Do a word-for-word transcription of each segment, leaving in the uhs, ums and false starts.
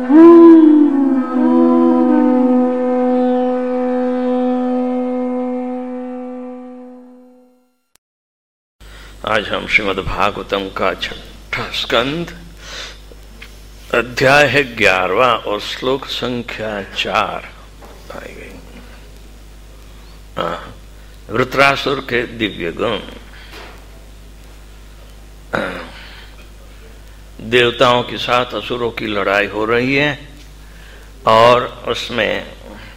आज हम श्रीमद् भागवतम का छठा स्कंद अध्याय है ग्यारहवा और श्लोक संख्या चार आई गई। वृत्रासुर के दिव्य गुण। देवताओं के साथ असुरों की लड़ाई हो रही है और उसमें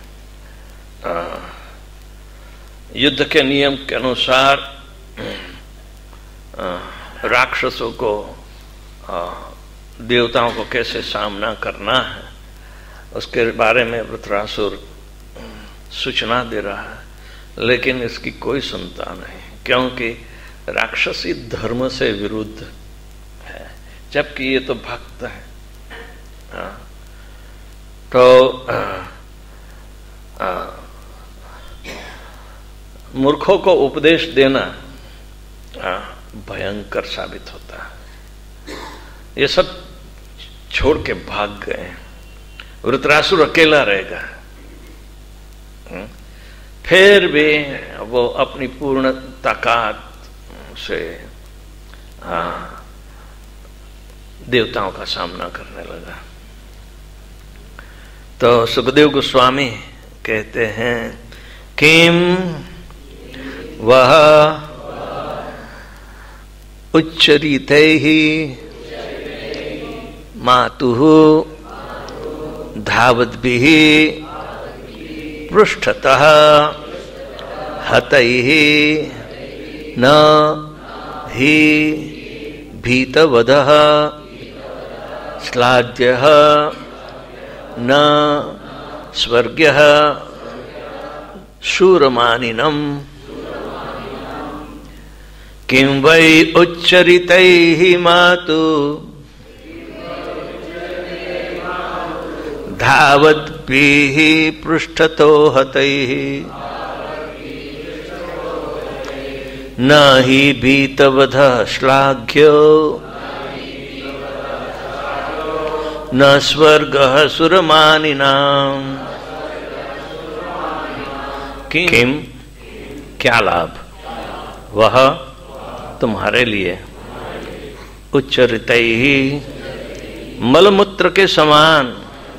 युद्ध के नियम के अनुसार राक्षसों को देवताओं को कैसे सामना करना है उसके बारे में वृत्रासुर सूचना दे रहा है, लेकिन इसकी कोई सुनता नहीं, क्योंकि राक्षसी धर्म से विरुद्ध है, जबकि ये तो भक्त है। तो आ, आ, मूर्खों को उपदेश देना आ, भयंकर साबित होता है। ये सब छोड़ के भाग गए। वृत्रासुर अकेला रहेगा, फिर भी वो अपनी पूर्ण ताकत से आ, देवताओं का सामना करने लगा। तो सुखदेव गोस्वामी कहते हैं किम वह उच्चरिते ही मातुः धावद्भिः पृष्ठतः हतैः न हि भीतवदः श्लाघ्यः न स्वर्ग्यः शूरमानिनम् किं वै उच्चरितैः मातु धावद्भिः पृष्ठतो हतैः न हि भीतवधः श्लाघ्यो न स्वर्गः सुरमानिनाम्। किम क्या लाभ वह तुम्हारे लिए उच्चरितैः मलमूत्र के समान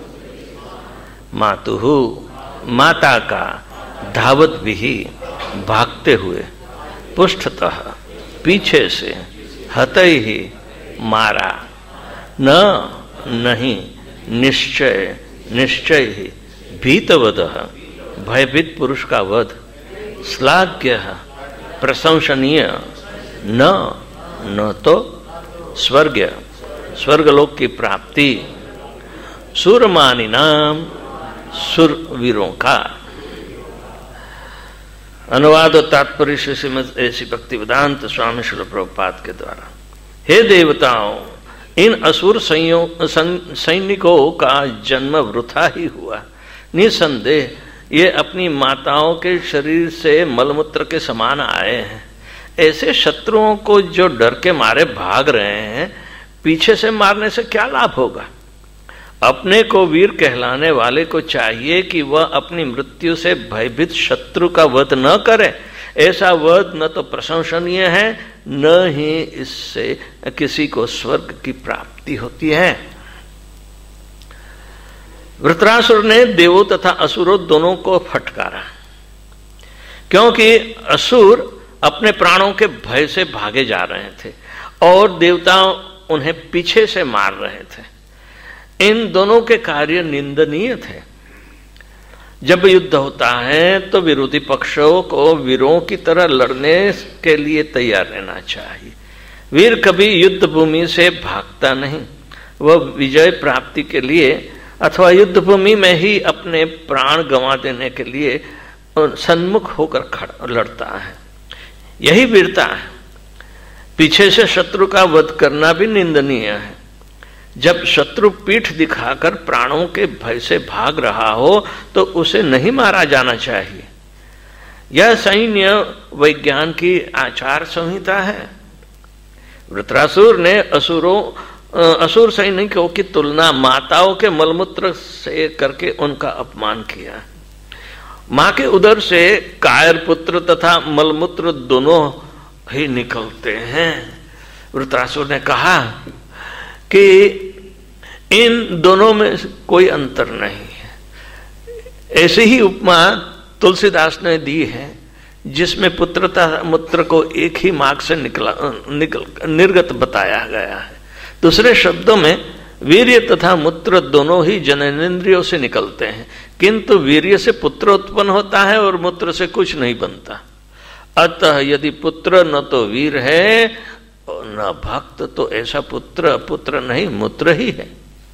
मातुः माता का धावत भी भागते हुए पृष्ठतः पीछे से हतैः मारा न नहीं निश्चय निश्चय ही भीतवदः भयभीत पुरुष का वध श्लाघ्यः प्रशंसनीय न न तो स्वर्ग स्वर्गलोक की प्राप्ति सूरमानी नाम सुरवीरों का। अनुवाद और तात्पर्य से श्रीमद् ऐसी भक्ति वेदांत स्वामी श्रील प्रभुपाद के द्वारा। हे देवताओं, इन असुर सैनिकों का जन्म वृथा ही हुआ। निसंदेह ये अपनी माताओं के शरीर से मलमूत्र के समान आए हैं। ऐसे शत्रुओं को जो डर के मारे भाग रहे हैं, पीछे से मारने से क्या लाभ होगा। अपने को वीर कहलाने वाले को चाहिए कि वह अपनी मृत्यु से भयभीत शत्रु का वध न करे। ऐसा वध न तो प्रशंसनीय है, न ही इससे किसी को स्वर्ग की प्राप्ति होती है। वृत्रासुर ने देवों तथा असुरों दोनों को फटकारा, क्योंकि असुर अपने प्राणों के भय से भागे जा रहे थे और देवता उन्हें पीछे से मार रहे थे। इन दोनों के कार्य निंदनीय थे। जब युद्ध होता है तो विरोधी पक्षों को वीरों की तरह लड़ने के लिए तैयार रहना चाहिए। वीर कभी युद्ध भूमि से भागता नहीं, वह विजय प्राप्ति के लिए अथवा युद्ध भूमि में ही अपने प्राण गंवा देने के लिए सन्मुख होकर खड़ा लड़ता है। यही वीरता है। पीछे से शत्रु का वध करना भी निंदनीय है। जब शत्रु पीठ दिखाकर प्राणों के भय से भाग रहा हो तो उसे नहीं मारा जाना चाहिए। यह सैन्य विज्ञान की आचार संहिता है। वृत्रासुर ने असुरों असुर सैनिकों की तुलना माताओं के मलमूत्र से करके उनका अपमान किया। मां के उदर से कायर पुत्र तथा मलमूत्र दोनों ही निकलते हैं। वृत्रासुर ने कहा कि इन दोनों में कोई अंतर नहीं है। ऐसी ही उपमा तुलसीदास ने दी है, जिसमें पुत्र तथा मूत्र को एक ही मार्ग से निकला निकल निर्गत बताया गया है। दूसरे शब्दों में वीर्य तथा मूत्र दोनों ही जननेन्द्रियों से निकलते हैं, किंतु वीर्य से पुत्र उत्पन्न होता है और मूत्र से कुछ नहीं बनता। अतः यदि पुत्र न तो वीर है न भक्त, तो ऐसा पुत्र पुत्र नहीं मूत्र ही है।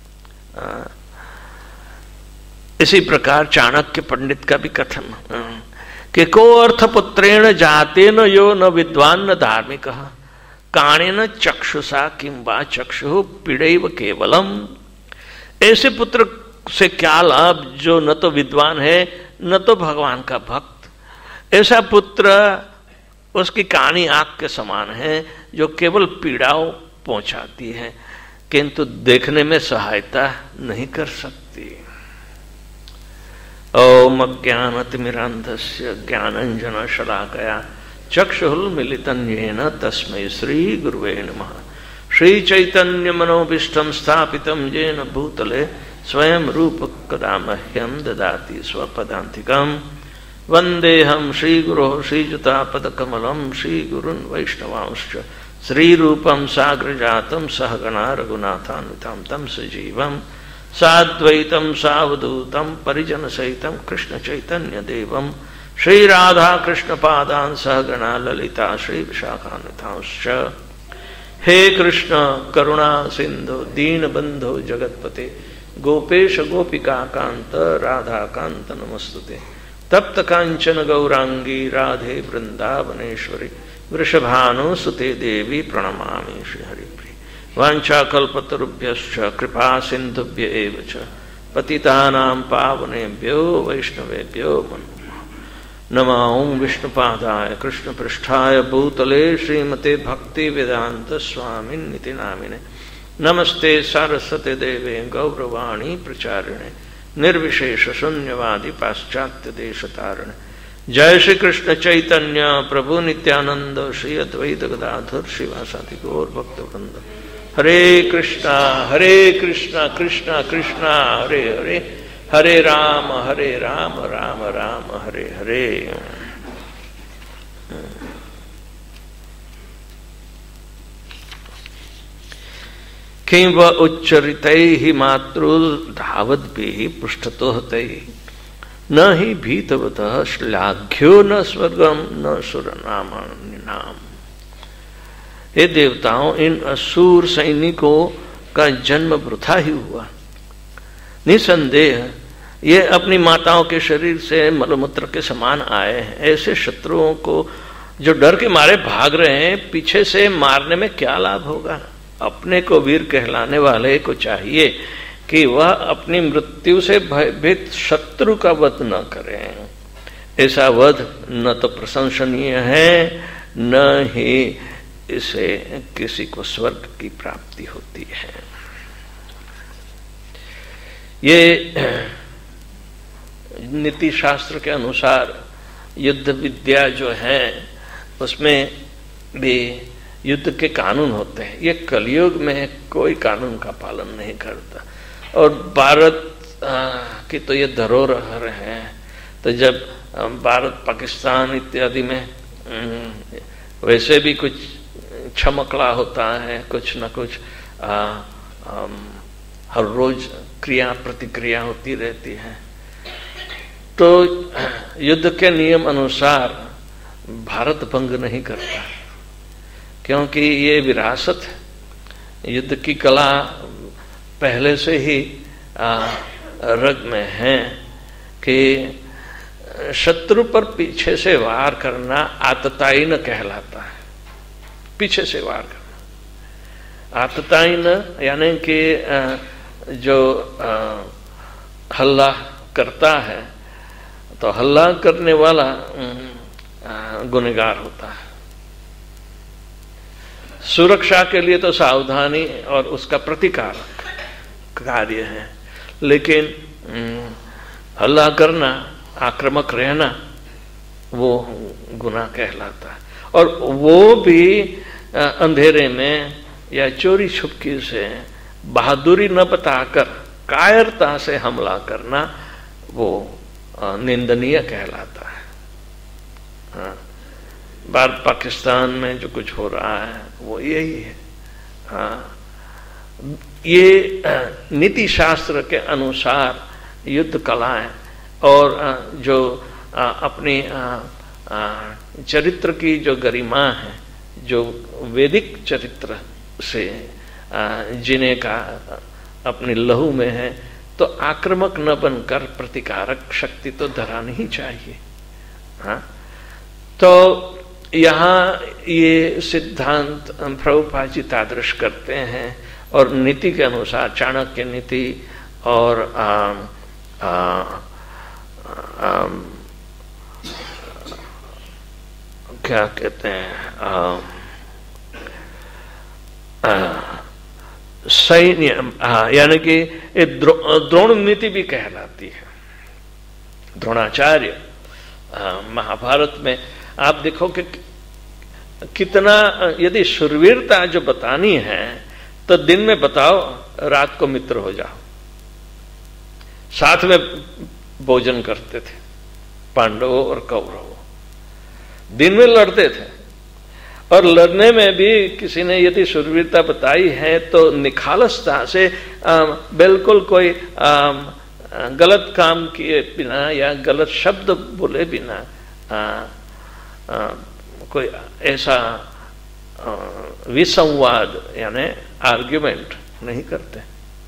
इसी प्रकार चाणक्य पंडित का भी कथन कि को अर्थ पुत्रेण जातेन यो न विद्वान न धार्मिक काणेन चक्षुषा किंबा चक्षु पीड़ैव केवलम। ऐसे पुत्र से क्या लाभ जो न तो विद्वान है न तो भगवान का भक्त। ऐसा पुत्र उसकी कानी आंख के समान है, जो केवल पीड़ाओं पहुंचाती है किंतु देखने में सहायता नहीं कर सकती। ओम अज्ञानतिमिरान्धस्य ज्ञानांजन शलाकया चक्षुरुन्मीलितं येन तस्मै श्री गुरुवे नमः। श्री चैतन्य मनोभीष्टं स्थापितं येन भूतले स्वयं रूप कदा मह्यं ददाति स्वपदान्तिकम्। वन्देऽहं श्रीगुरो श्रीयुतापदकमलं श्रीगुरुन् वैष्णवांश्च श्रीरूपं साग्रजातं सहगणा रघुनाथान्वितं तं सजीवं साद्वैतं सावधूतं परिजनसहितं कृष्णचैतन्यदेवं श्रीराधाकृष्णपादान् सहगणा ललिता श्रीविशाखान्वितांश्च। हे कृष्ण करुणा सिंधु दीनबन्धो जगत्पते गोपेश गोपिका कांत राधा कांत नमस्तुते। तप्त कांचन गौरांगी राधे वृंदावनेश्वरी वृषभानुसुते देवी प्रणमामि श्रीहरिप्रिये। वाञ्छाकल्पतरुभ्यश्च कृपा सिन्धुभ्य एव च पतितानां पावनेभ्यो वैष्णवेभ्यो नमः। ओं विष्णुपादाय कृष्णपृष्ठाय भूतले श्रीमते भक्ति वेदांत स्वामिन्निति नामिने नमस्ते सारस्वते देवे गौरवाणी प्रचारिणे निर्विशेष शून्यवादी पाश्चात्य देश तारिणे। जय श्री कृष्ण चैतन्य प्रभु नित्यानंद श्री अद्वैत गदाधर शिवासादि गौर भक्त वृंद। हरे कृष्णा हरे कृष्णा कृष्णा कृष्णा हरे हरे हरे राम हरे राम राम राम हरे हरे। किंव उच्चरितैः मातृधावद्भिः पृष्ठतोहतैः न ही भीतवतः श्लाघ्यो न स्वर्गम न सुरनाम। हे देवताओं, इन असुर सैनिकों का जन्म वृथा ही हुआ। निसंदेह ये अपनी माताओं के शरीर से मलमूत्र के समान आए हैं। ऐसे शत्रुओं को जो डर के मारे भाग रहे हैं, पीछे से मारने में क्या लाभ होगा। अपने को वीर कहलाने वाले को चाहिए कि वह अपनी मृत्यु से भयभीत शत्रु का वध न करें। ऐसा वध न तो प्रशंसनीय है, न ही इसे किसी को स्वर्ग की प्राप्ति होती है। ये नीति शास्त्र के अनुसार युद्ध विद्या जो है उसमें भी युद्ध के कानून होते हैं। ये कलयुग में कोई कानून का पालन नहीं करता। और भारत की तो ये धरोहर है। तो जब भारत पाकिस्तान इत्यादि में वैसे भी कुछ छमकला होता है, कुछ न कुछ आ, आ, हर रोज क्रिया प्रतिक्रिया होती रहती है। तो युद्ध के नियम अनुसार भारत भंग नहीं करता, क्योंकि ये विरासत है। युद्ध की कला पहले से ही आ, रग में है कि शत्रु पर पीछे से वार करना आततायीन कहलाता है। पीछे से वार करना आततायीन यानी कि जो आ, हल्ला करता है, तो हल्ला करने वाला गुनहगार होता है। सुरक्षा के लिए तो सावधानी और उसका प्रतिकार कार्य है, लेकिन हल्ला करना, आक्रामक रहना, वो गुनाह कहलाता है। और वो भी अंधेरे में या चोरी छुपकी से बहादुरी न बताकर कायरता से हमला करना, वो निंदनीय कहलाता है। हाँ, भारत पाकिस्तान में जो कुछ हो रहा है वो यही है। हाँ, ये नीति शास्त्र के अनुसार युद्ध कलाएं और जो अपनी चरित्र की जो गरिमा है, जो वैदिक चरित्र से जीने का अपनी लहू में है, तो आक्रामक न बनकर प्रतिकारक शक्ति तो धरानी ही चाहिए। हाँ, तो यहाँ ये सिद्धांत प्रभुपाद जी तादृश करते हैं और नीति के अनुसार चाणक्य नीति और आ, आ, आ, क्या कहते हैं सैन्य, यानी कि द्रो, द्रोण नीति भी कहलाती है। द्रोणाचार्य महाभारत में आप देखो कि कितना, यदि शूरवीरता जो बतानी है तो दिन में बताओ, रात को मित्र हो जाओ। साथ में भोजन करते थे पांडवों और कौरवों, दिन में लड़ते थे, और लड़ने में भी किसी ने यदि शूरवीरता बताई है तो निखालसता से बिल्कुल कोई आ, गलत काम किए बिना या गलत शब्द बोले बिना आ, आ, कोई ऐसा विसंवाद यानी आर्ग्यूमेंट नहीं करते।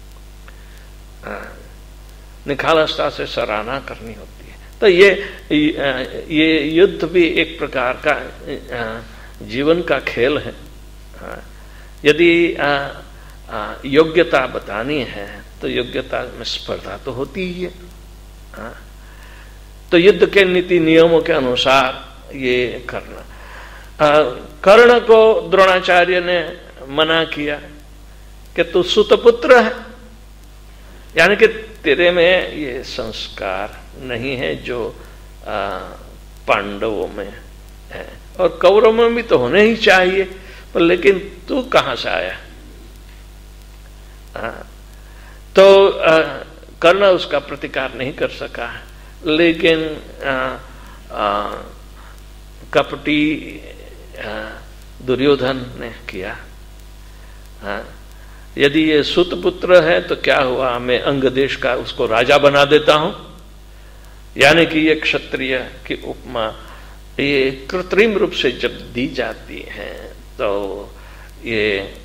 निखालसता से सराहना करनी होती है। तो ये ये युद्ध भी एक प्रकार का जीवन का खेल है। यदि योग्यता बतानी है तो योग्यता में स्पर्धा तो होती ही है। तो युद्ध के नीति नियमों के अनुसार ये करना। कर्ण को द्रोणाचार्य ने मना किया कि तू सुतपुत्र है, यानी कि तेरे में ये संस्कार नहीं है जो पांडवों में है, और कौरवों में भी तो होने ही चाहिए, पर लेकिन तू कहां से आया। आ, तो कर्ण उसका प्रतिकार नहीं कर सका, लेकिन आ, आ, कपटी दुर्योधन ने किया। आ, यदि ये सुतपुत्र है तो क्या हुआ, मैं अंग देश का उसको राजा बना देता हूं, यानी कि ये क्षत्रिय की उपमा ये कृत्रिम रूप से जब दी जाती है तो ये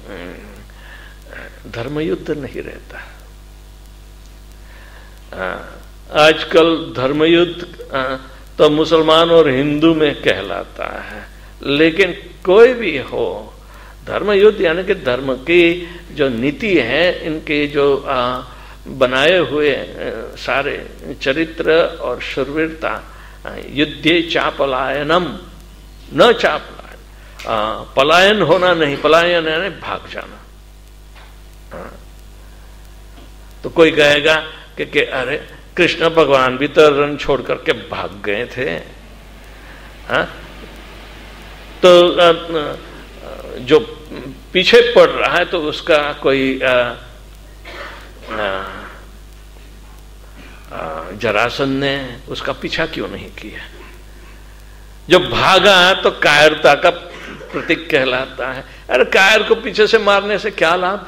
धर्मयुद्ध नहीं रहता। आजकल धर्मयुद्ध तो मुसलमान और हिंदू में कहलाता है, लेकिन कोई भी हो, धर्मयुद्ध यानी कि धर्म की जो नीति है, इनके जो आ, बनाए हुए सारे चरित्र और शूरवीरता, युद्धे चापलायनम न चापलायन, पलायन होना नहीं, पलायन यानी भाग जाना। तो कोई कहेगा कि, कि अरे कृष्ण भगवान भी तो रण छोड़ करके भाग गए थे। हा? तो जो पीछे पड़ रहा है तो उसका कोई जरासंध ने उसका पीछा क्यों नहीं किया। जो भागा तो कायरता का प्रतीक कहलाता है। अरे कायर को पीछे से मारने से क्या लाभ।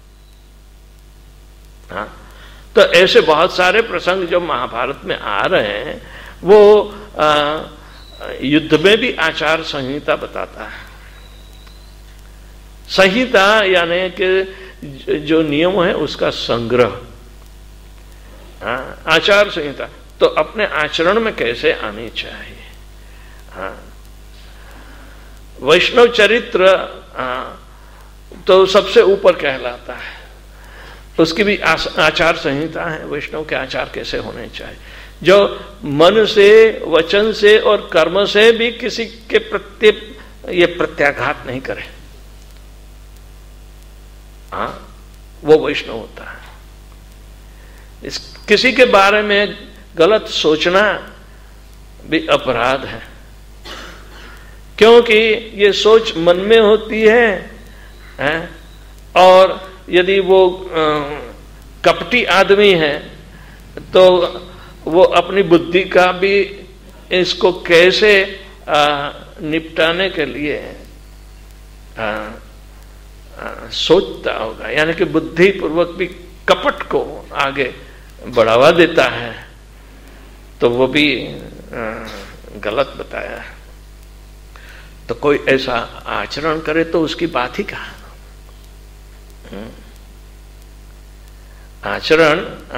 हाँ, तो ऐसे बहुत सारे प्रसंग जो महाभारत में आ रहे हैं, वो आ, युद्ध में भी आचार संहिता बताता है। संहिता यानी कि जो नियम है उसका संग्रह। हाँ, आचार संहिता तो अपने आचरण में कैसे आनी चाहिए। हाँ, वैष्णव चरित्र हाँ, तो सबसे ऊपर कहलाता है, उसकी भी आचार संहिता है। वैष्णव के आचार कैसे होने चाहिए, जो मन से, वचन से और कर्म से भी किसी के प्रति ये प्रत्याघात नहीं करे। हाँ, वो वैष्णव होता है। इस किसी के बारे में गलत सोचना भी अपराध है, क्योंकि ये सोच मन में होती है, है? और यदि वो आ, कपटी आदमी है तो वो अपनी बुद्धि का भी इसको कैसे आ, निपटाने के लिए आ, आ, सोचता होगा, यानी कि बुद्धि पूर्वक भी कपट को आगे बढ़ावा देता है, तो वो भी आ, गलत बताया है। तो कोई ऐसा आचरण करे तो उसकी बात ही कहा। आचरण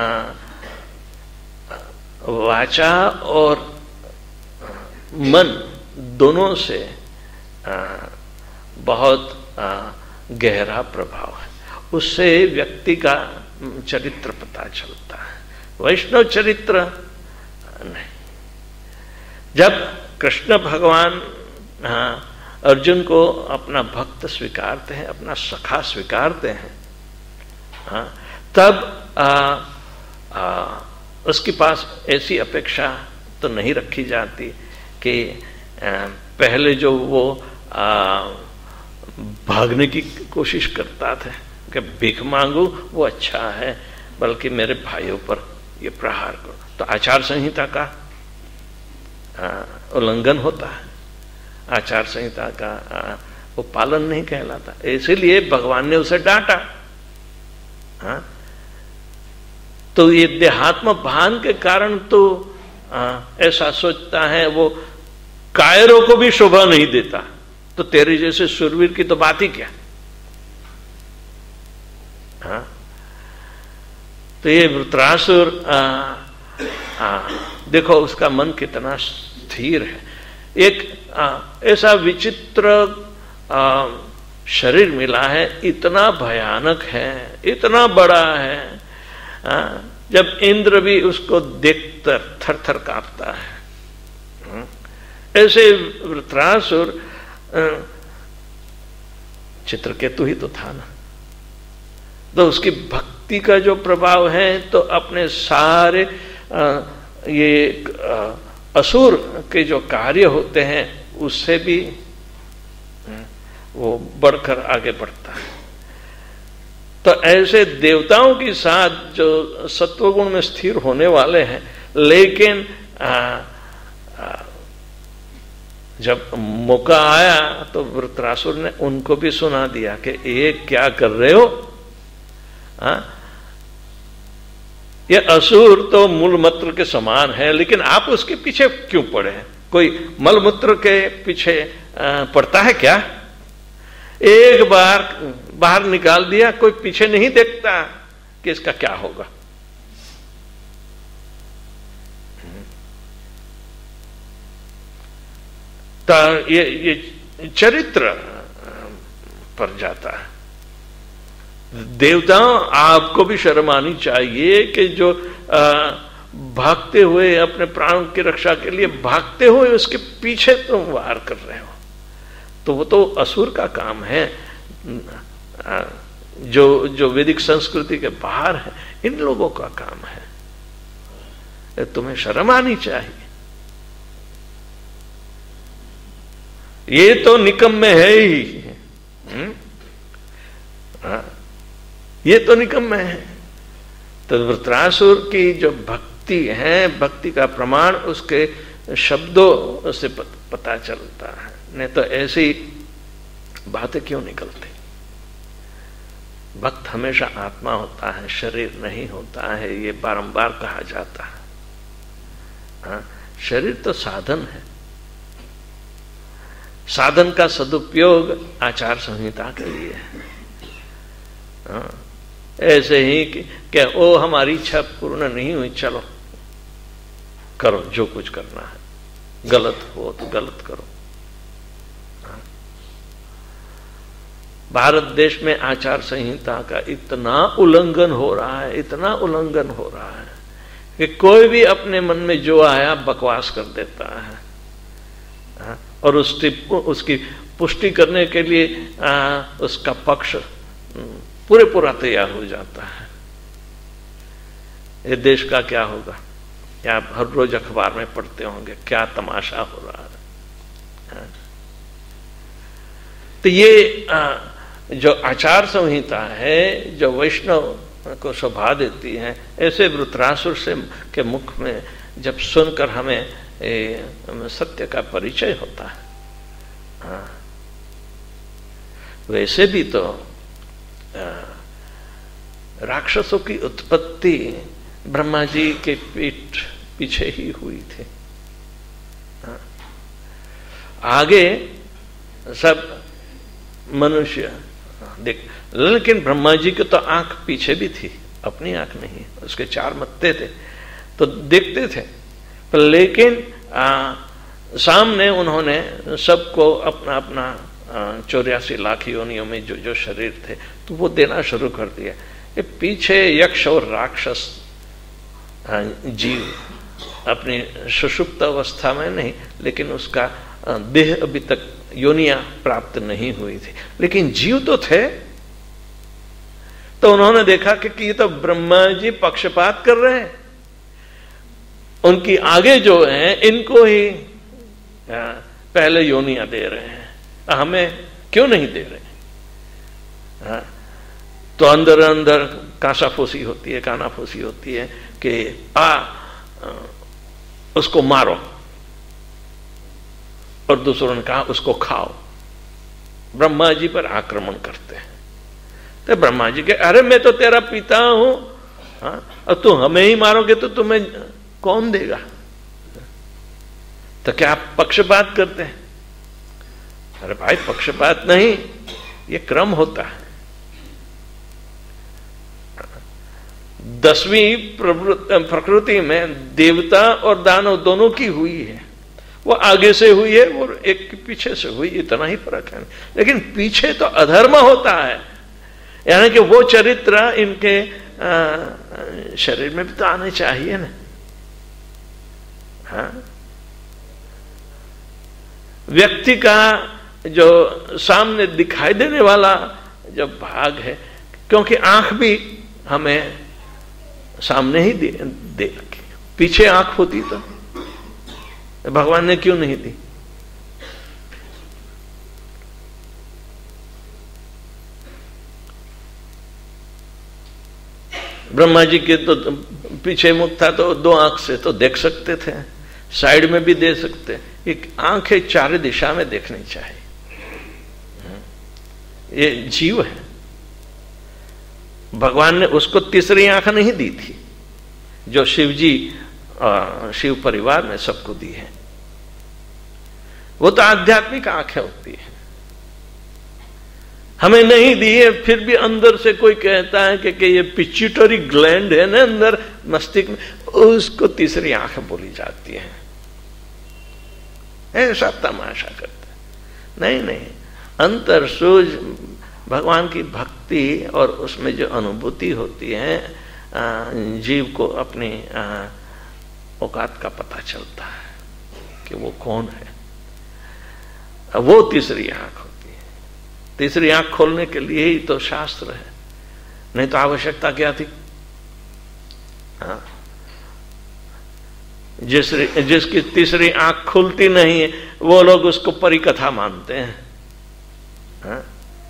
वाचा और मन दोनों से आ, बहुत आ, गहरा प्रभाव है, उससे व्यक्ति का चरित्र पता चलता है। वैष्णव चरित्र नहीं। जब कृष्ण भगवान आ, अर्जुन को अपना भक्त स्वीकारते हैं, अपना सखा स्वीकारते हैं, हाँ, तब आ, आ, उसके पास ऐसी अपेक्षा तो नहीं रखी जाती कि आ, पहले जो वो आ, भागने की कोशिश करता था कि भीख मांगू वो अच्छा है, बल्कि मेरे भाइयों पर ये प्रहार करो, तो आचार संहिता का उल्लंघन होता है। आचार संहिता का आ, वो पालन नहीं कहलाता, इसीलिए भगवान ने उसे डांटा। हाँ, तो ये देहात्म भान के कारण तो आ, ऐसा सोचता है, वो कायरों को भी शोभा नहीं देता, तो तेरे जैसे शूरवीर की तो बात ही क्या। हाँ, तो ये वृत्रासुर आ, आ, देखो उसका मन कितना स्थिर है। एक आ, ऐसा विचित्र आ, शरीर मिला है, इतना भयानक है, इतना बड़ा है, आ, जब इंद्र भी उसको देखकर थर थर कांपता है। ऐसे वृत्रासुर चित्रकेतु ही तो था ना, तो उसकी भक्ति का जो प्रभाव है, तो अपने सारे आ, ये आ, असुर के जो कार्य होते हैं उससे भी वो बढ़कर आगे बढ़ता है। तो ऐसे देवताओं के साथ जो सत्वगुण में स्थिर होने वाले हैं, लेकिन आ, आ, जब मौका आया तो वृत्रासुर ने उनको भी सुना दिया कि ये क्या कर रहे हो। आ, ये असुर तो मूलमूत्र के समान है, लेकिन आप उसके पीछे क्यों पड़े हैं? कोई मलमूत्र के पीछे पड़ता है क्या? एक बार बाहर निकाल दिया, कोई पीछे नहीं देखता कि इसका क्या होगा। तो ये ये चरित्र पर जाता है। देवताओं, आपको भी शर्म आनी चाहिए कि जो आ, भागते हुए अपने प्राण की रक्षा के लिए भागते हुए उसके पीछे तुम वार कर रहे हो, तो वो तो असुर का काम है, आ, जो जो वैदिक संस्कृति के बाहर है, इन लोगों का काम है। तुम्हें शर्म आनी चाहिए। ये तो निकम्मे है ही, हाँ, ये तो निकम्मे है। तो वृत्रासुर की जो भक्ति है, भक्ति का प्रमाण उसके शब्दों से पता चलता है, नहीं तो ऐसी बातें क्यों निकलती। भक्त हमेशा आत्मा होता है, शरीर नहीं होता है, ये बारंबार कहा जाता है। हाँ, शरीर तो साधन है, साधन का सदुपयोग आचार संहिता के लिए है। हाँ, ऐसे ही कि, कि ओ हमारी इच्छा पूर्ण नहीं हुई, चलो करो जो कुछ करना है, गलत हो तो गलत करो। हाँ, भारत देश में आचार संहिता का इतना उल्लंघन हो रहा है, इतना उल्लंघन हो रहा है कि कोई भी अपने मन में जो आया बकवास कर देता है। हाँ, और उसकी उसकी पुष्टि करने के लिए आ, उसका पक्ष पूरे पूरा तैयार हो जाता है। ये देश का क्या होगा, या आप हर रोज अखबार में पढ़ते होंगे क्या तमाशा हो रहा है। तो ये जो आचार संहिता है जो वैष्णव को शोभा देती है, ऐसे वृत्रासुर से के मुख में जब सुनकर हमें ए, सत्य का परिचय होता है। हाँ। वैसे भी तो राक्षसों की उत्पत्ति ब्रह्मा जी के पीठ पीछे ही हुई थी। हाँ। आगे सब मनुष्य देख, लेकिन ब्रह्मा जी की तो आंख पीछे भी थी, अपनी आंख नहीं, उसके चार मत्थे थे तो देखते थे, पर लेकिन आ, सामने उन्होंने सबको अपना अपना चौरासी लाख योनियों में जो जो शरीर थे तो वो देना शुरू कर दिया। ये पीछे यक्ष और राक्षस जीव अपनी सुषुप्त अवस्था में नहीं, लेकिन उसका देह अभी तक योनियां प्राप्त नहीं हुई थी, लेकिन जीव तो थे। तो उन्होंने देखा कि, कि ये तो ब्रह्मा जी पक्षपात कर रहे हैं, उनकी आगे जो हैं इनको ही पहले योनियां दे रहे हैं, हमें क्यों नहीं दे रहे। तो अंदर अंदर कासाफूसी होती है, कानाफूसी होती है कि आ उसको मारो, और दूसरों ने कहा उसको खाओ। ब्रह्मा जी पर आक्रमण करते हैं। तो ब्रह्मा जी के, अरे मैं तो तेरा पिता हूं, हाँ, और तू हमें ही मारोगे तो तुम्हें कौन देगा। तो क्या आप पक्षपात करते हैं? अरे भाई पक्षपात नहीं, ये क्रम होता है। दसवीं प्रकृति में देवता और दानव दोनों की हुई है, वो आगे से हुई है और एक के पीछे से हुई, इतना ही फर्क है। लेकिन पीछे तो अधर्म होता है, यानी कि वो चरित्र इनके आ, शरीर में भी तो आने चाहिए ना। हाँ? व्यक्ति का जो सामने दिखाई देने वाला जो भाग है, क्योंकि आंख भी हमें सामने ही दे, दे रखी, पीछे आंख होती तो भगवान ने क्यों नहीं दी। ब्रह्मा जी के तो पीछे मुख था तो दो आंख से तो देख सकते थे, साइड में भी दे सकते। एक आंखें चार दिशा में देखनी चाहिए। ये जीव है, भगवान ने उसको तीसरी आंख नहीं दी थी जो शिव जी शिव परिवार में सबको दी है। वो तो आध्यात्मिक आंखें होती है, हमें नहीं दी है। फिर भी अंदर से कोई कहता है कि, कि ये पिट्यूटरी ग्लैंड है ना अंदर मस्तिष्क में, उसको तीसरी आंख बोली जाती है। ऐसा तमाशा करते नहीं नहीं, अंतर सूझ भगवान की भक्ति और उसमें जो अनुभूति होती है, जीव को अपनी औकात का पता चलता है कि वो कौन है। वो तीसरी आंख होती है। तीसरी आंख खोलने के लिए ही तो शास्त्र है, नहीं तो आवश्यकता क्या थी। हाँ, जिस जिसकी तीसरी आंख खुलती नहीं है वो लोग उसको परिकथा मानते हैं। हाँ?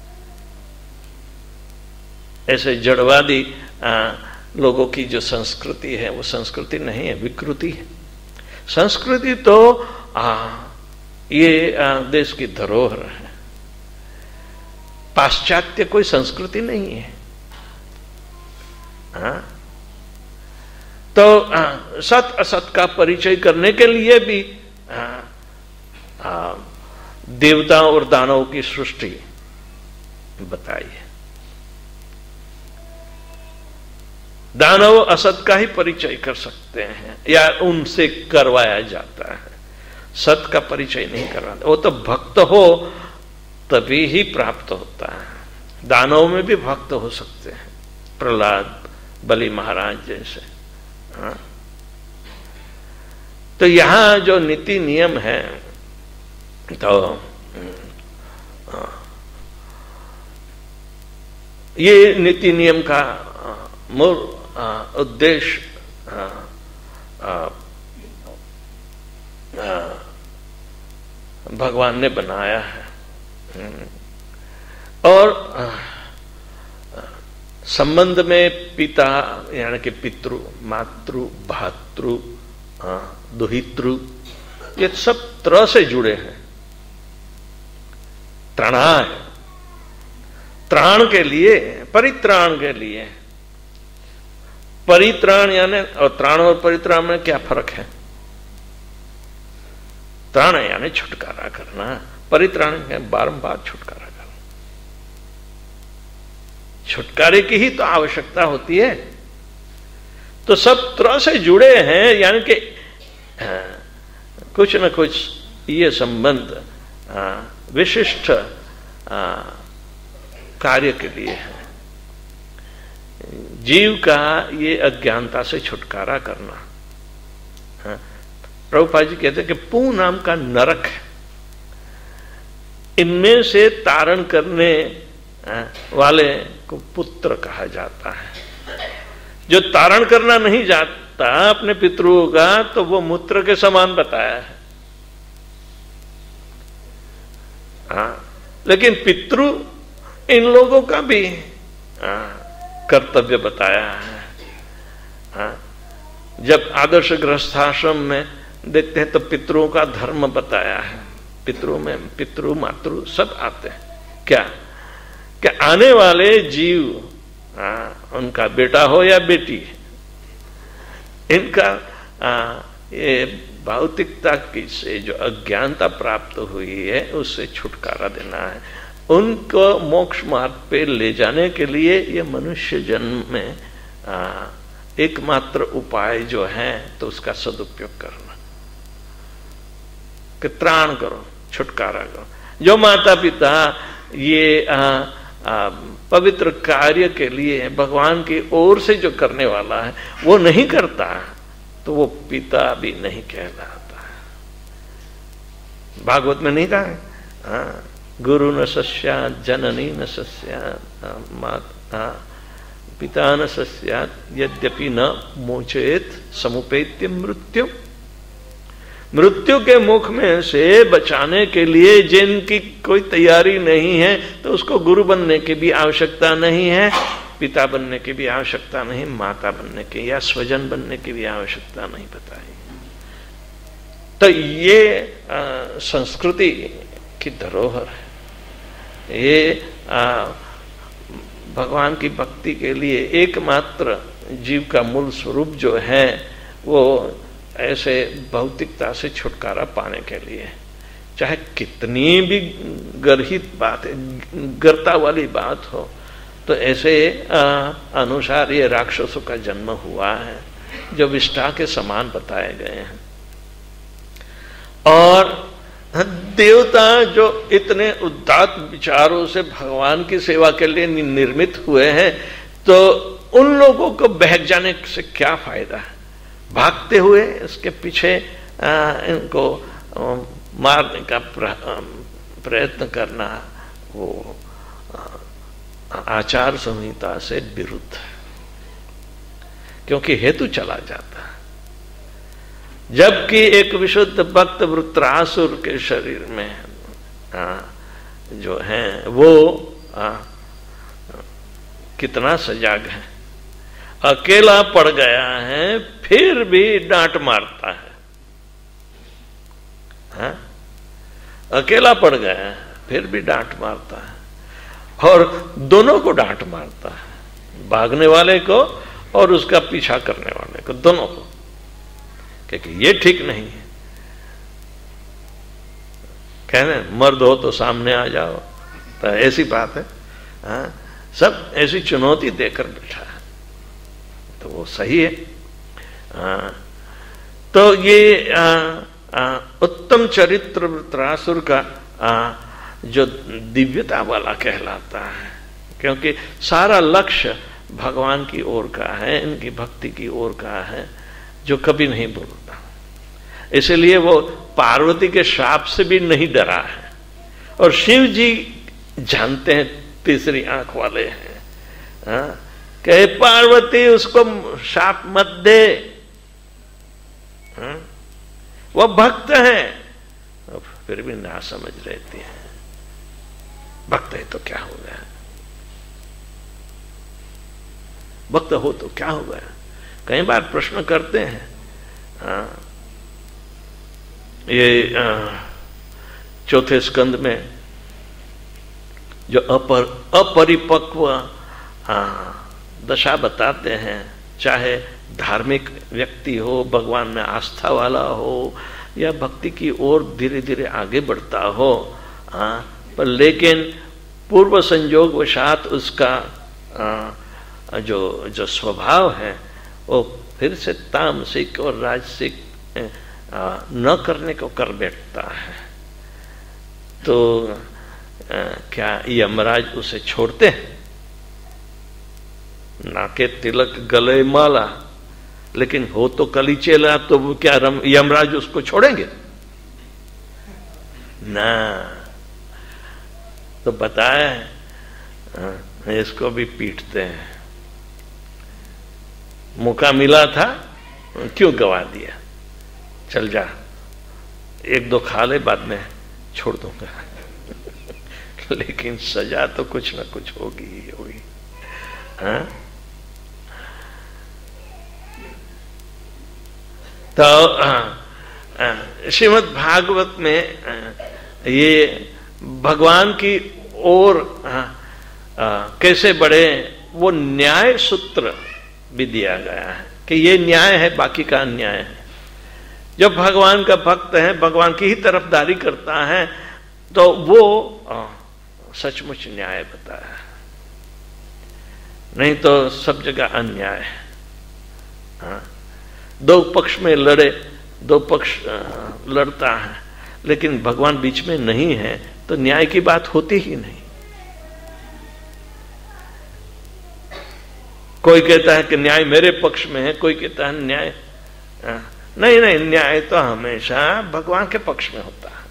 ऐसे जड़वादी आ, लोगों की जो संस्कृति है वो संस्कृति नहीं है, विकृति है। संस्कृति तो आ, ये आ, देश की धरोहर है, पाश्चात्य कोई संस्कृति नहीं है। हाँ? तो आ, सत असत का परिचय करने के लिए भी आ, आ, देवताओं और दानवों की सृष्टि बताई है। दानव असत का ही परिचय कर सकते हैं या उनसे करवाया जाता है, सत का परिचय नहीं करवाता। वो तो भक्त हो तभी ही प्राप्त होता है। दानव में भी भक्त हो सकते हैं, प्रहलाद, बलि महाराज जैसे। हाँ? तो यहां जो नीति नियम है, तो ये नीति नियम का मूल उद्देश्य भगवान ने बनाया है। और संबंध में पिता यानी कि पितृ, मातृ, भातृ, दुहितृ, ये सब तरह से जुड़े हैं। त्रणाय, त्राण के लिए, परित्राण के लिए। परित्राण यानी, और त्राण और परित्राण में क्या फर्क है? त्राण यानी छुटकारा करना, परित्राण है बारंबार छुटकारा करना। छुटकारे की ही तो आवश्यकता होती है। तो सब तरह से जुड़े हैं, यानी कि कुछ न कुछ ये संबंध विशिष्ट कार्य के लिए है। जीव का ये अज्ञानता से छुटकारा करना। प्रभुपाद जी कहते हैं कि पू नाम का नरक है, इनमें से तारण करने वाले को पुत्र कहा जाता है। जो तारण करना नहीं जाता अपने पितरों का, तो वो मूत्र के समान बताया है। हाँ, लेकिन पितृ इन लोगों का भी हाँ, कर्तव्य बताया है। हाँ, जब आदर्श गृहस्थाश्रम में देखते हैं तो पितरों का धर्म बताया है। पितरों में पितृ मातृ सब आते हैं। क्या क्या आने वाले जीव, हाँ, उनका बेटा हो या बेटी, इनका आ, ये भौतिकता की से जो अज्ञानता प्राप्त हुई है उससे छुटकारा देना है। उनको मोक्ष मार्ग पे ले जाने के लिए ये मनुष्य जन्म में आ, एकमात्र उपाय जो है तो उसका सदुपयोग करना, कि त्राण करो, छुटकारा करो। जो माता पिता ये आ, आ, पवित्र कार्य के लिए भगवान की ओर से जो करने वाला है वो नहीं करता, तो वो पिता भी नहीं कहलाता है। भागवत में नहीं कहा है, हाँ, गुरु न सस्यात्, जननी न सस्यात्, माता पिता न सस्यात्, यद्यपि न मोचेत समुपेत्य मृत्यु। मृत्यु के मुख में से बचाने के लिए जिनकी कोई तैयारी नहीं है, तो उसको गुरु बनने की भी आवश्यकता नहीं है, पिता बनने की भी आवश्यकता नहीं, माता बनने की या स्वजन बनने की भी आवश्यकता नहीं बताई। तो ये आ, संस्कृति की धरोहर है। ये आ, भगवान की भक्ति के लिए एकमात्र जीव का मूल स्वरूप जो है वो ऐसे भौतिकता से छुटकारा पाने के लिए, चाहे कितनी भी गर्हित बात है, गर्ता वाली बात हो, तो ऐसे अनुसार ये राक्षसों का जन्म हुआ है जो विष्ठा के समान बताए गए हैं। और देवता जो इतने उदात्त विचारों से भगवान की सेवा के लिए निर्मित हुए हैं, तो उन लोगों को बहक जाने से क्या फायदा है? भागते हुए इसके पीछे आ, इनको आ, मारने का प्रयत्न करना वो आ, आचार संहिता से विरुद्ध है, क्योंकि हेतु चला जाता है। जबकि एक विशुद्ध भक्त वृत्रासुर के शरीर में आ, जो है वो आ, कितना सजाग है, अकेला पड़ गया है फिर भी डांट मारता है। हाँ? अकेला पड़ गया है फिर भी डांट मारता है, और दोनों को डांट मारता है, भागने वाले को और उसका पीछा करने वाले को, दोनों को, क्योंकि ये ठीक नहीं है। कहने मर्द हो तो सामने आ जाओ, तो ऐसी बात है। हाँ? सब ऐसी चुनौती देकर बैठा है, तो वो सही है। आ, तो ये आ, आ, उत्तम चरित्र वृत्रासुर का आ, जो दिव्यता वाला कहलाता है, क्योंकि सारा लक्ष्य भगवान की ओर का है, इनकी भक्ति की ओर का है, जो कभी नहीं भूलता। इसलिए वो पार्वती के श्राप से भी नहीं डरा है। और शिव जी जानते हैं तीसरी आंख वाले हैं, हाँ? कहे पार्वती उसको शाप मत दे, हाँ? वो भक्त है, फिर भी ना समझ रहती है। भक्त है तो क्या हो गया, भक्त हो तो क्या हो गया। कई बार प्रश्न करते हैं, आ, ये आ, चौथे स्कंद में जो अपर अपरिपक्व दशा बताते हैं, चाहे धार्मिक व्यक्ति हो, भगवान में आस्था वाला हो, या भक्ति की ओर धीरे धीरे आगे बढ़ता हो, आ, पर लेकिन पूर्व संयोग वशात उसका आ, जो जो स्वभाव है वो फिर से तामसिक और राजसिक न करने को कर बैठता है, तो आ, क्या यमराज उसे छोड़ते हैं? नाके तिलक गले माला, लेकिन हो तो कली चेला, तो वो क्या यमराज उसको छोड़ेंगे ना? तो बताए इसको भी पीटते हैं। मौका मिला था क्यों गवा दिया, चल जा एक दो खा ले, बाद में छोड़ दूंगा। लेकिन सजा तो कुछ ना कुछ होगी ही होगी। हाँ? तो श्रीमद् भागवत में ये भगवान की ओर कैसे बढ़े वो न्याय सूत्र भी दिया गया है कि ये न्याय है, बाकी का अन्याय है। जब भगवान का भक्त है, भगवान की ही तरफदारी करता है, तो वो सचमुच न्याय बताया, नहीं तो सब जगह अन्याय है। हाँ? दो पक्ष में लड़े, दो पक्ष लड़ता है, लेकिन भगवान बीच में नहीं है, तो न्याय की बात होती ही नहीं। कोई कहता है कि न्याय मेरे पक्ष में है, कोई कहता है न्याय नहीं नहीं, न्याय तो हमेशा भगवान के पक्ष में होता है।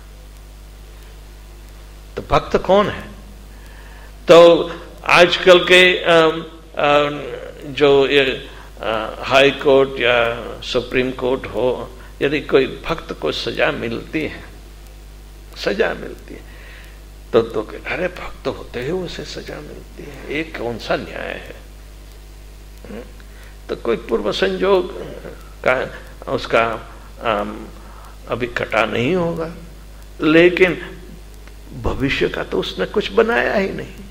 तो भक्त कौन है? तो आजकल के आ, आ, जो ये हाई कोर्ट या सुप्रीम कोर्ट हो, यदि कोई भक्त को सजा मिलती है, सजा मिलती है, तो तो अरे भक्त होते ही उसे सजा मिलती है, ये कौन सा न्याय है? तो कोई पूर्व संयोग का उसका अभी कटा नहीं होगा, लेकिन भविष्य का तो उसने कुछ बनाया ही नहीं,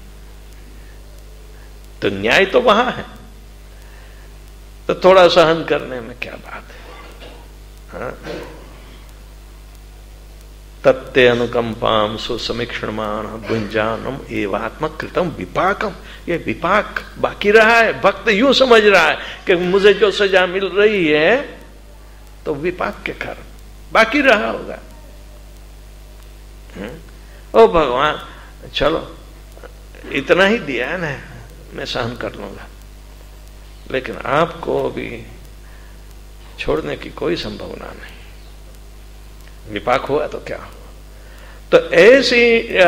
तो न्याय तो वहां है। तो थोड़ा सहन करने में क्या बात है। हाँ? तत्ते अनुकंपाम सुसमीक्षणमान भुंजानम एवात्मक कृतम विपाकम, ये विपाक बाकी रहा है। भक्त यूं समझ रहा है कि मुझे जो सजा मिल रही है तो विपाक के कारण बाकी रहा होगा। ओ भगवान, चलो इतना ही दिया है ना, मैं सहन कर लूंगा, लेकिन आपको अभी छोड़ने की कोई संभावना नहीं। विपाक हुआ तो क्या हुआ? तो ऐसी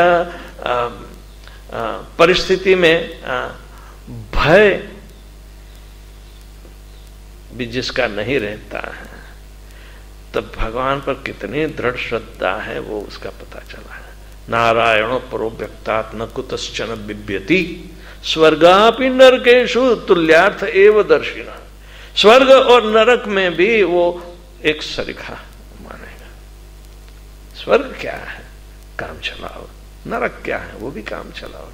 परिस्थिति में भय भी जिसका नहीं रहता है, तब भगवान पर कितनी दृढ़ श्रद्धा है वो उसका पता चला है। नारायणो परो व्यक्तात् न कुतश्चन बिभ्यति स्वर्गापि नरकेषु तुल्यार्थ एव दर्शिना। स्वर्ग और नरक में भी वो एक सरीखा मानेगा। स्वर्ग क्या है? काम चलाओ। नरक क्या है? वो भी काम चलाओ।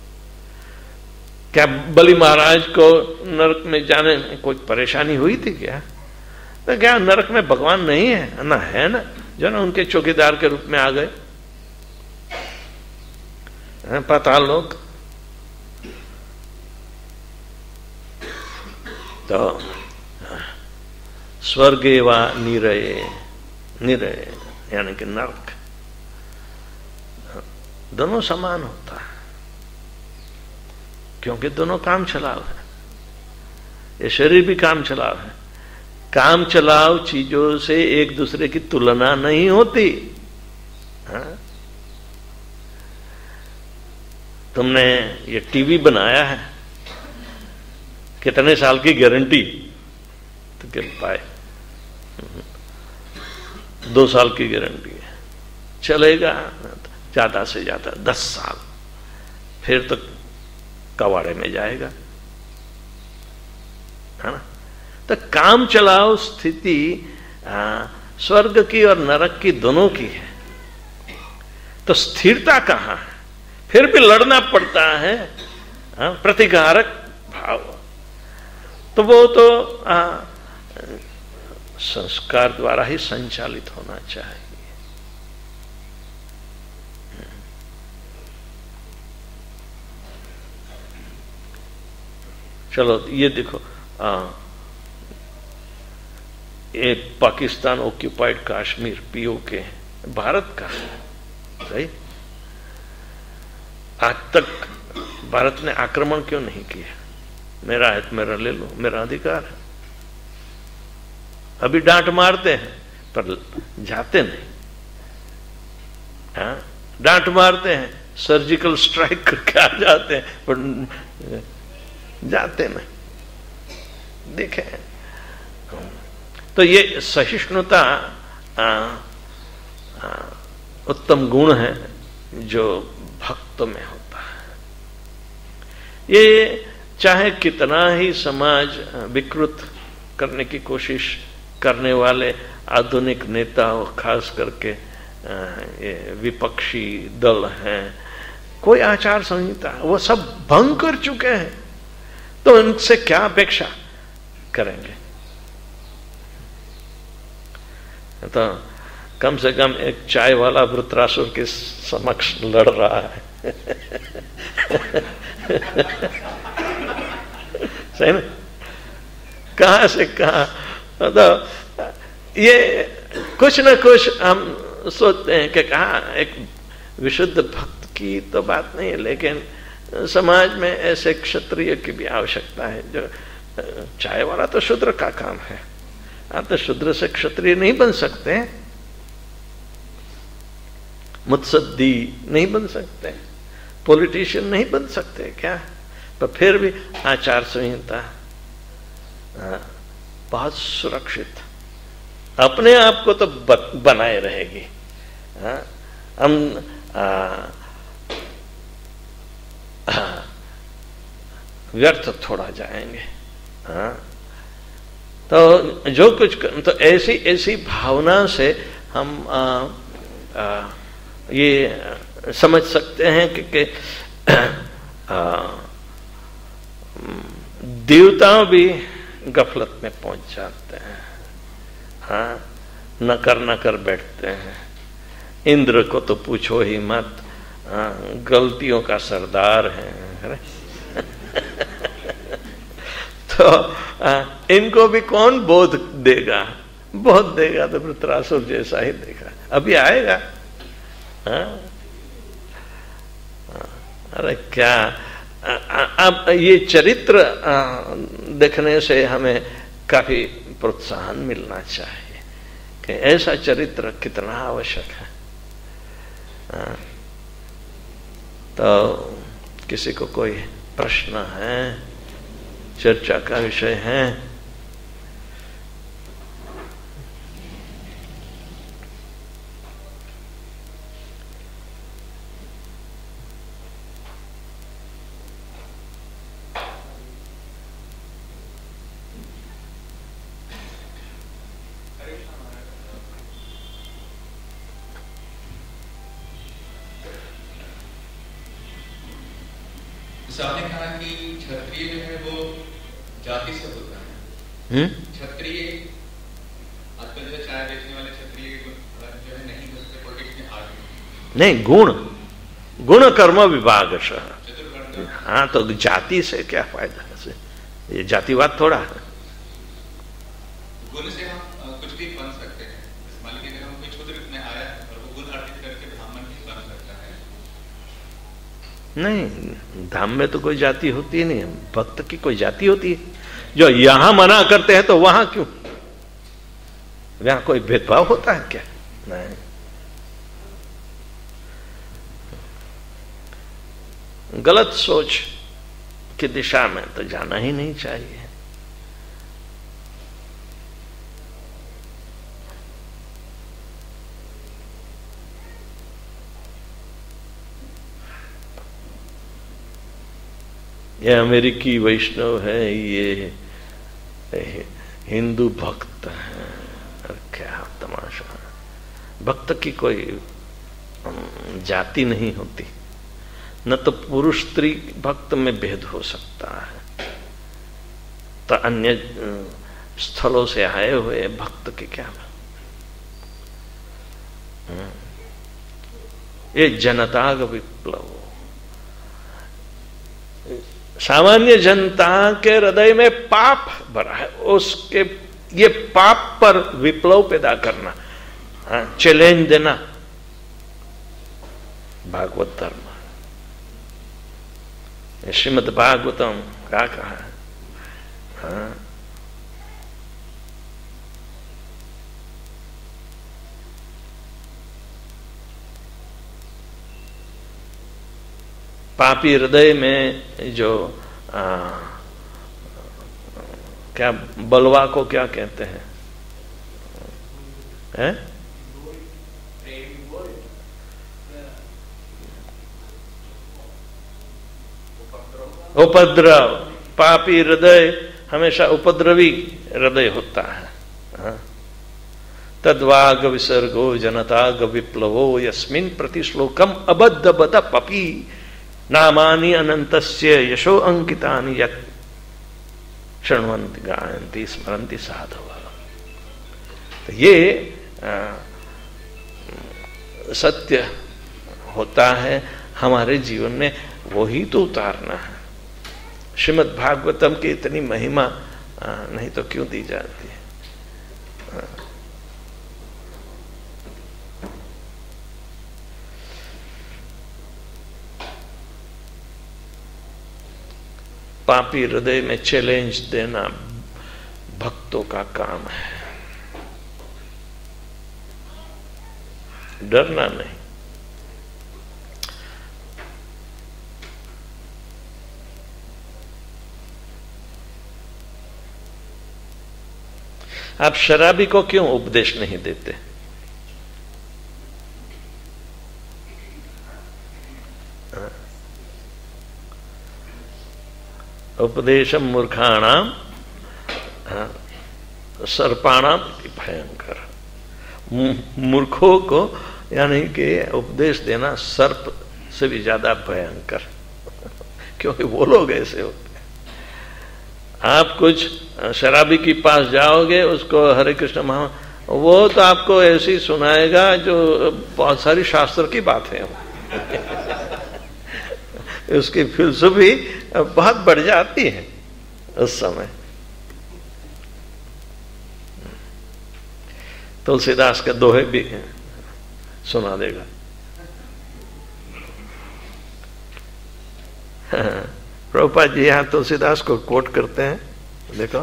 क्या बलि महाराज को नरक में जाने में कोई परेशानी हुई थी क्या? तो क्या नरक में भगवान नहीं है? ना है ना, जो ना उनके चौकीदार के रूप में आ गए पाताल लोग। तो स्वर्गे वा निरये, निरये यानी कि नरक, दोनों समान होता है, क्योंकि दोनों काम चलाव है। ये शरीर भी काम चलाव है। काम चलाव चीजों से एक दूसरे की तुलना नहीं होती। हाँ? तुमने ये टीवी बनाया है, कितने साल की गारंटी, तो गिर पाए, दो साल की गारंटी है, चलेगा ज्यादा से ज्यादा दस साल, फिर तो कबाड़े में जाएगा, है ना। तो काम चलाओ स्थिति स्वर्ग की और नरक की दोनों की है, तो स्थिरता कहां है? फिर भी लड़ना पड़ता है, हाँ, प्रतिकारक भाव, तो वो तो आ, संस्कार द्वारा ही संचालित होना चाहिए। चलो ये देखो, आ, ये पाकिस्तान ऑक्यूपाइड कश्मीर पीओके भारत का सही, आज तक भारत ने आक्रमण क्यों नहीं किया? मेरा है तो मेरा ले लो, मेरा अधिकार है। अभी डांट मारते हैं पर जाते नहीं, हाँ, डांट मारते हैं, सर्जिकल स्ट्राइक करके आ जाते हैं पर जाते नहीं। देखे तो ये सहिष्णुता उत्तम गुण है जो भक्त में होता है। ये चाहे कितना ही समाज विकृत करने की कोशिश करने वाले आधुनिक नेता हो, खास करके ये विपक्षी दल हैं, कोई आचार संहिता वो सब भंग कर चुके हैं, तो उनसे क्या अपेक्षा करेंगे? तो कम से कम एक चाय वाला वृत्रासुर के समक्ष लड़ रहा है सही ना? कहां से कहां, तो ये कुछ ना कुछ हम सोचते हैं कि कहा एक विशुद्ध भक्त की तो बात नहीं है, लेकिन समाज में ऐसे क्षत्रिय की भी आवश्यकता है। जो चाय वाला तो शूद्र का काम है, आप तो शूद्र से क्षत्रिय नहीं बन सकते, मुत्सद्दी नहीं बन सकते, पॉलिटिशियन नहीं बन सकते क्या? पर फिर भी आचार संहिता बहुत सुरक्षित अपने आप को तो बनाए रहेगी। हाँ, हम आ, आ, व्यर्थ थोड़ा जाएंगे। हाँ, तो जो कुछ तो ऐसी ऐसी भावना से हम आ, आ, ये समझ सकते हैं कि, कि देवता भी गफलत में पहुंच जाते हैं। हाँ, न कर न कर बैठते हैं। इंद्र को तो पूछो ही मत, हाँ, गलतियों का सरदार है तो आ, इनको भी कौन बोध देगा? बोध देगा तो वृत्रासुर जैसा ही देगा, अभी आएगा। हाँ? अरे क्या अब ये चरित्र देखने से हमें काफी प्रोत्साहन मिलना चाहिए कि ऐसा चरित्र कितना आवश्यक है। हाँ? तो किसी को कोई प्रश्न है, चर्चा का विषय है? आपने कहा कि क्षत्रिय जो है वो जाति से होता है। क्षत्रिय आजकल जो चाय बेचने वाले क्षत्रिय जो है नहीं हो सकते, पॉलिटिक्स में आ गए नहीं, गुण गुण कर्म विभाग। हाँ, तो जाति से क्या फायदा है? ये जातिवाद थोड़ा है। गुण से हम कुछ भी बन सकते हैं। मान लीजिए हम कोई शूद्र में आया और वो गुण अर्जित करके ब्राह्मण भी बन सकता है। नहीं, धाम में तो कोई जाति होती नहीं है, भक्त की कोई जाति होती है। जो यहां मना करते हैं तो वहां क्यों? वहां कोई भेदभाव होता है क्या? नहीं। गलत सोच की दिशा में तो जाना ही नहीं चाहिए। ये अमेरिकी वैष्णव है, ये हिंदू भक्त है, क्या तमाशा। भक्त की कोई जाति नहीं होती, न तो पुरुष स्त्री भक्त में भेद हो सकता है, तो अन्य स्थलों से आए हुए भक्त के क्या। ये जनता का विप्लव, सामान्य जनता के हृदय में पाप भरा है, उसके ये पाप पर विप्लव पैदा करना, चैलेंज देना भागवत धर्म। श्रीमद् भागवतम क्या कहा है? हाँ? पापी हृदय में जो आ, क्या बलवा को क्या कहते हैं, है? उपद्रव। पापी हृदय हमेशा उपद्रवी हृदय होता है। तद्वाग विसर्गो जनताग विप्लवो यस्मिन् प्रतिश्लोकम अबद्ध बद पपी नामानि अनंतस्य यशो अंकितानि यत् शृण्वन्ति गायन्ति स्मरन्ति साधवः। तो ये आ, सत्य होता है हमारे जीवन में, वो ही तो उतारना है। श्रीमद् भागवतम की इतनी महिमा आ, नहीं तो क्यों दी जाती है? पापी हृदय में चैलेंज देना भक्तों का काम है, डरना नहीं। आप शराबी को क्यों उपदेश नहीं देते? उपदेशम मूर्खाणाम सर्पाणाम भयंकर। मूर्खों को यानी कि उपदेश देना सर्प से भी ज्यादा भयंकर, क्योंकि वो लोग ऐसे होते हैं। आप कुछ शराबी के पास जाओगे, उसको हरे कृष्ण महा, वो तो आपको ऐसी सुनाएगा जो बहुत सारी शास्त्र की बात है। उसकी फिलसफी बहुत बढ़ जाती है उस समय। तुलसीदास के दोहे भी सुना देगा। प्रभुपाद जी यहाँ तुलसीदास को कोट करते हैं, देखो।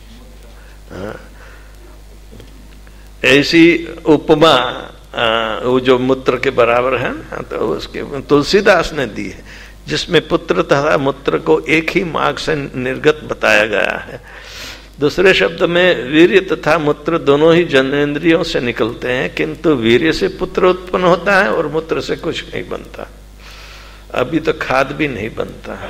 ऐसी उपमा वो जो मूत्र के बराबर है ना, तो उसके तुलसीदास ने दी है, जिसमें पुत्र तथा मूत्र को एक ही मार्ग से निर्गत बताया गया है। दूसरे शब्द में वीर्य तथा मूत्र दोनों ही जनेंद्रियों से निकलते हैं, किंतु वीर्य से पुत्र उत्पन्न होता है और मूत्र से कुछ नहीं बनता। अभी तो खाद भी नहीं बनता है।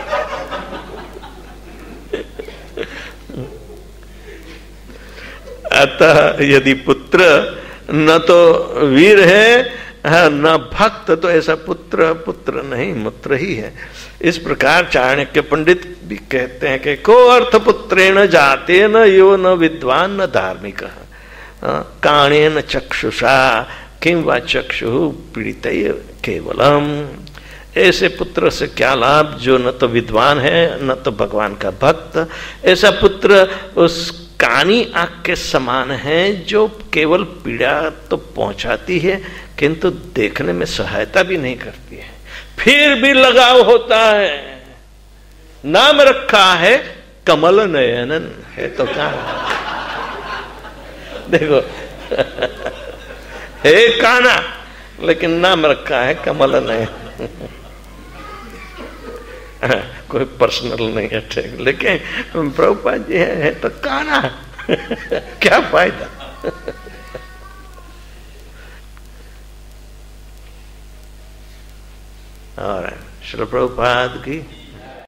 अतः यदि पुत्र न तो वीर है न भक्त, तो ऐसा पुत्र पुत्र नहीं मूत्र ही है। इस प्रकार चाणक्य पंडित भी कहते हैं कि को अर्थ पुत्रेण जाते न यो न विद्वान न धार्मिक काणेन चक्षुषा किं वा चक्षु पीड़ित केवलम। ऐसे पुत्र से क्या लाभ जो न तो विद्वान है न तो भगवान का भक्त। ऐसा पुत्र उस कानी आंख के समान है जो केवल पीड़ा तो पहुंचाती है किंतु देखने में सहायता भी नहीं करती है, फिर भी लगाव होता है। नाम रखा है कमल नयनन, है तो क्या देखो हे काना, लेकिन नाम रखा है कमल नयन। कोई पर्सनल नहीं अटैक, लेकिन प्रभुपाद जी है, है तो काना क्या फायदा। और श्री प्रभुपाद की